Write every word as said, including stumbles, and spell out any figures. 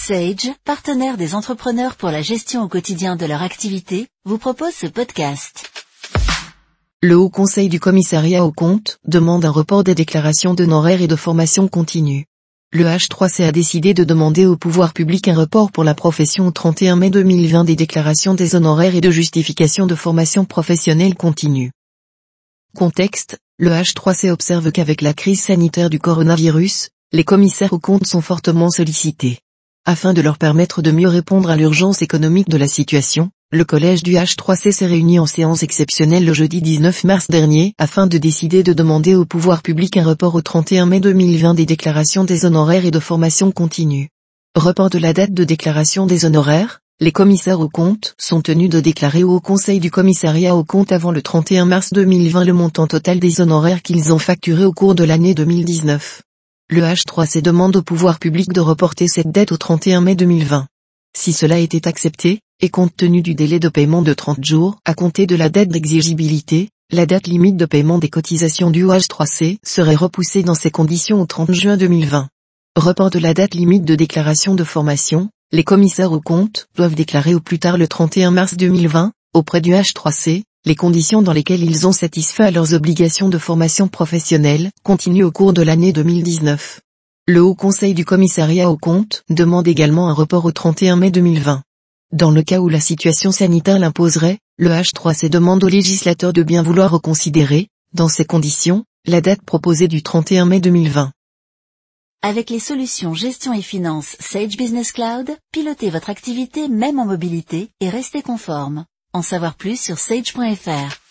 Sage, partenaire des entrepreneurs pour la gestion au quotidien de leur activité, vous propose ce podcast. Le Haut Conseil du Commissariat aux comptes demande un report des déclarations d'honoraires et de formation continue. Le H trois C a décidé de demander au pouvoir public un report pour la profession au trente et un mai deux mille vingt des déclarations des honoraires et de justification de formation professionnelle continue. Contexte, le H trois C observe qu'avec la crise sanitaire du coronavirus, les commissaires aux comptes sont fortement sollicités. Afin de leur permettre de mieux répondre à l'urgence économique de la situation, le collège du H trois C s'est réuni en séance exceptionnelle le jeudi dix-neuf mars dernier afin de décider de demander au pouvoir public un report au trente et un mai deux mille vingt des déclarations des honoraires et de formation continue. Report de la date de déclaration des honoraires, les commissaires aux comptes sont tenus de déclarer au Haut Conseil du Commissariat aux comptes avant le trente et un mars deux mille vingt le montant total des honoraires qu'ils ont facturés au cours de l'année deux mille dix-neuf. Le H trois C demande au pouvoir public de reporter cette date au trente et un mai deux mille vingt. Si cela était accepté, et compte tenu du délai de paiement de trente jours à compter de la date d'exigibilité, la date limite de paiement des cotisations du H trois C serait repoussée dans ces conditions au trente juin deux mille vingt. Report de la date limite de déclaration de formation, les commissaires aux comptes doivent déclarer au plus tard le trente et un mars deux mille vingt, auprès du H trois C, les conditions dans lesquelles ils ont satisfait à leurs obligations de formation professionnelle continue au cours de l'année deux mille dix-neuf. Le Haut Conseil du Commissariat aux comptes demande également un report au trente et un mai deux mille vingt. Dans le cas où la situation sanitaire l'imposerait, le H trois C demande aux législateurs de bien vouloir reconsidérer, dans ces conditions, la date proposée du trente et un mai deux mille vingt. Avec les solutions gestion et finance Sage Business Cloud, pilotez votre activité même en mobilité et restez conforme. En savoir plus sur sage point f r.